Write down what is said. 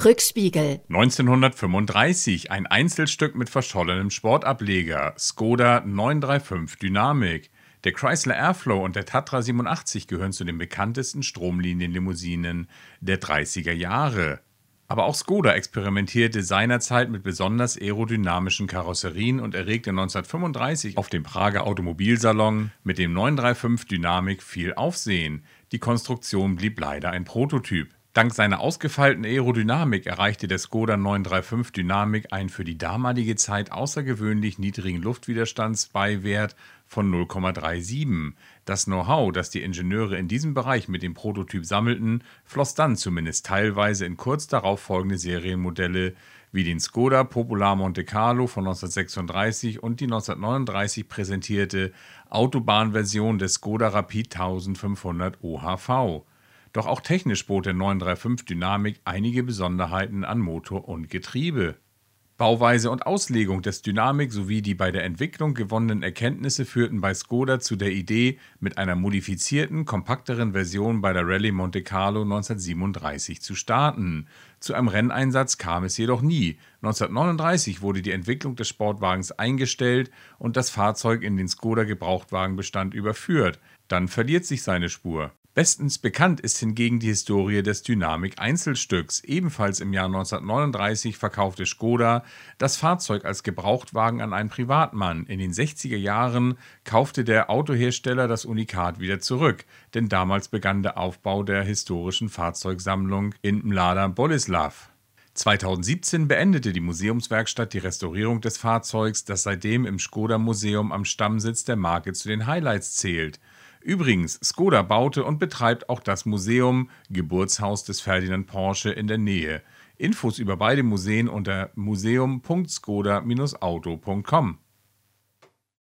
Rückspiegel. 1935, ein Einzelstück mit verschollenem Sportableger, Skoda 935 Dynamic. Der Chrysler Airflow und der Tatra 87 gehören zu den bekanntesten Stromlinienlimousinen der 30er Jahre. Aber auch Skoda experimentierte seinerzeit mit besonders aerodynamischen Karosserien und erregte 1935 auf dem Prager Automobilsalon mit dem 935 Dynamic viel Aufsehen. Die Konstruktion blieb leider ein Prototyp. Dank seiner ausgefeilten Aerodynamik erreichte der Skoda 935 Dynamic einen für die damalige Zeit außergewöhnlich niedrigen Luftwiderstandsbeiwert von 0,37. Das Know-how, das die Ingenieure in diesem Bereich mit dem Prototyp sammelten, floss dann zumindest teilweise in kurz darauf folgende Serienmodelle wie den Skoda Popular Monte Carlo von 1936 und die 1939 präsentierte Autobahnversion des Skoda Rapid 1500 OHV. Doch auch technisch bot der 935 Dynamic einige Besonderheiten an Motor und Getriebe. Bauweise und Auslegung des Dynamic sowie die bei der Entwicklung gewonnenen Erkenntnisse führten bei Skoda zu der Idee, mit einer modifizierten, kompakteren Version bei der Rallye Monte Carlo 1937 zu starten. Zu einem Renneinsatz kam es jedoch nie. 1939 wurde die Entwicklung des Sportwagens eingestellt und das Fahrzeug in den Skoda Gebrauchtwagenbestand überführt. Dann verliert sich seine Spur. Bestens bekannt ist hingegen die Historie des Dynamic-Einzelstücks. Ebenfalls im Jahr 1939 verkaufte Skoda das Fahrzeug als Gebrauchtwagen an einen Privatmann. In den 60er Jahren kaufte der Autohersteller das Unikat wieder zurück, denn damals begann der Aufbau der historischen Fahrzeugsammlung in Mlada Boleslav. 2017 beendete die Museumswerkstatt die Restaurierung des Fahrzeugs, das seitdem im Skoda-Museum am Stammsitz der Marke zu den Highlights zählt. Übrigens, Skoda baute und betreibt auch das Museum, Geburtshaus des Ferdinand Porsche, in der Nähe. Infos über beide Museen unter museum.skoda-auto.com.